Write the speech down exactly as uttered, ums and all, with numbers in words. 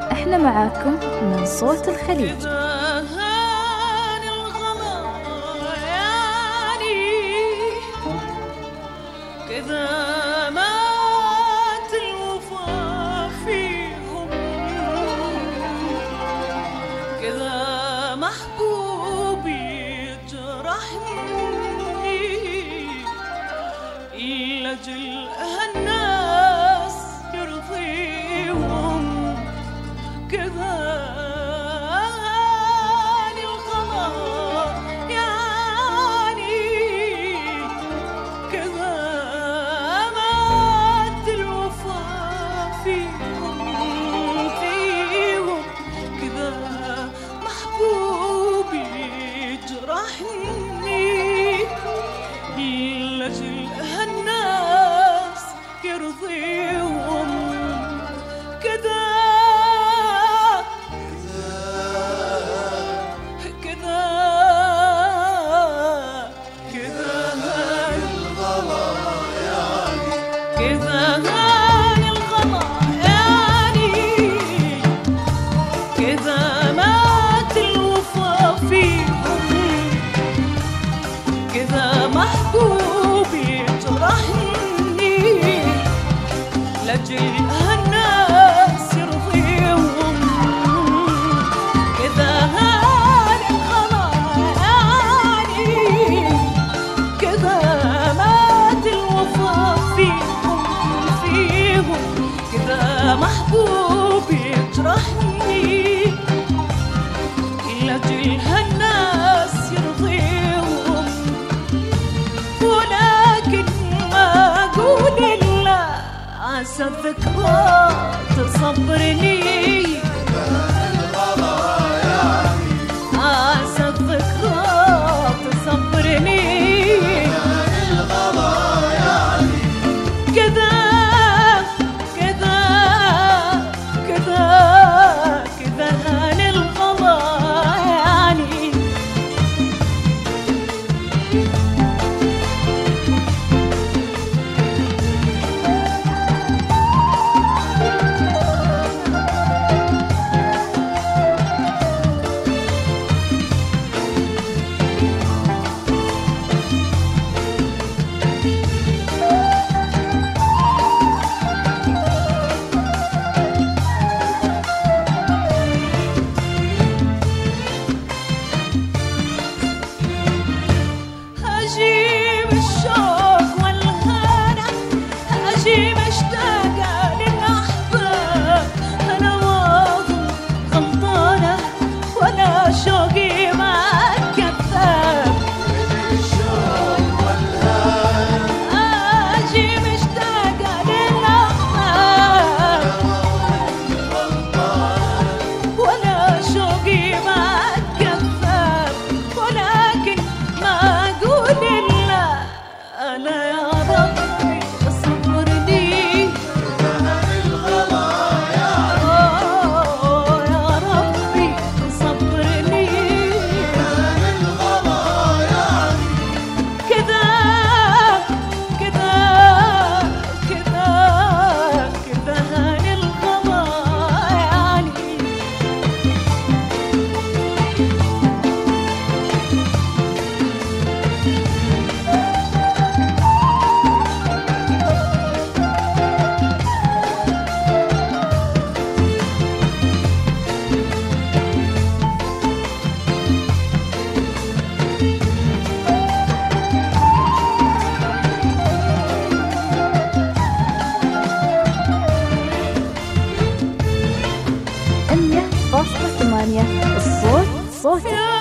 احنا معاكم من صوت الخليج. كذا مات الوفا فيهم، كذا محبوبي جرحني لأجل هالناس يرضيهم، كذا لأجل هالناس يرضيهم، كذا كذا كذا هاي الغلا يعني، كذا هاي الغلا يعني، كذا مات الوفا فيهم، كذا محبوبي جرحني لأجل هالناس يرضيهم، كذا هاني الغلا يعني، كذا مات الوفا فيهم فيهم، كذا محبوبي جرحني لأجل هالناس يرضيهم، ولكن ما أقول إلا عسى الذكرى تصبرني، عسى الذكرى تصبرني، كذا كذا كذا كذا هاني الغلا يعني. أجيب الشوق والهنا، أجيب مشتاقة للأحباب، أنا واظن غلطانة ولا شوقي ما كذاب، الشوق والهنا أجيب مشتاقة للأحباب، ولا شوقي ما كذاب، ولكن ما أقول إلا أنا يا ربي صبرني، أوه يا ربي صبرني، كذا كذا كذا كذا هاني الغلا يعني. مية فاصلة ثمانية الصوت صوتك.